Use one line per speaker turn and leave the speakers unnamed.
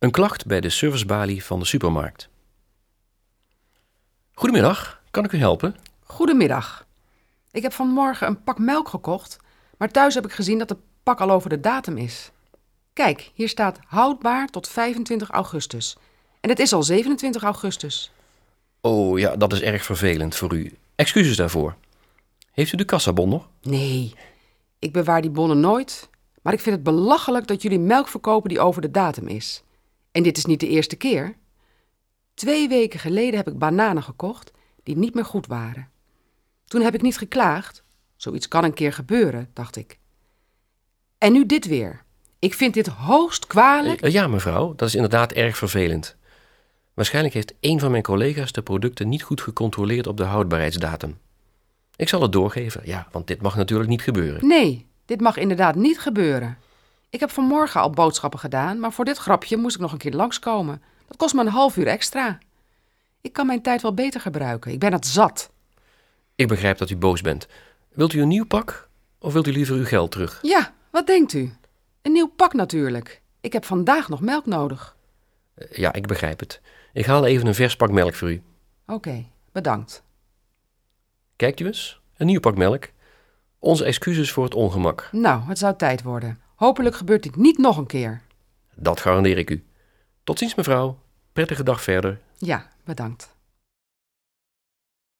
Een klacht bij de servicebalie van de supermarkt. Goedemiddag, kan ik u helpen?
Goedemiddag. Ik heb vanmorgen een pak melk gekocht, maar thuis heb ik gezien dat het pak al over de datum is. Kijk, hier staat houdbaar tot 25 augustus. En het is al 27 augustus.
Oh ja, dat is erg vervelend voor u. Excuses daarvoor. Heeft u de kassabon nog?
Nee, ik bewaar die bonnen nooit. Maar ik vind het belachelijk dat jullie melk verkopen die over de datum is. En dit is niet de eerste keer. 2 weken geleden heb ik bananen gekocht die niet meer goed waren. Toen heb ik niet geklaagd. Zoiets kan een keer gebeuren, dacht ik. En nu dit weer. Ik vind dit hoogst kwalijk.
Ja, mevrouw, dat is inderdaad erg vervelend. Waarschijnlijk heeft een van mijn collega's de producten niet goed gecontroleerd op de houdbaarheidsdatum. Ik zal het doorgeven, ja, want dit mag natuurlijk niet gebeuren.
Nee, dit mag inderdaad niet gebeuren. Ik heb vanmorgen al boodschappen gedaan, maar voor dit grapje moest ik nog een keer langskomen. Dat kost me een half uur extra. Ik kan mijn tijd wel beter gebruiken. Ik ben het zat.
Ik begrijp dat u boos bent. Wilt u een nieuw pak of wilt u liever uw geld terug?
Ja, wat denkt u? Een nieuw pak natuurlijk. Ik heb vandaag nog melk nodig.
Ja, ik begrijp het. Ik haal even een vers pak melk voor u.
Oké, bedankt.
Kijkt u eens, een nieuw pak melk. Onze excuses voor het ongemak.
Nou, het zou tijd worden. Hopelijk gebeurt dit niet nog een keer.
Dat garandeer ik u. Tot ziens, mevrouw. Prettige dag verder.
Ja, bedankt.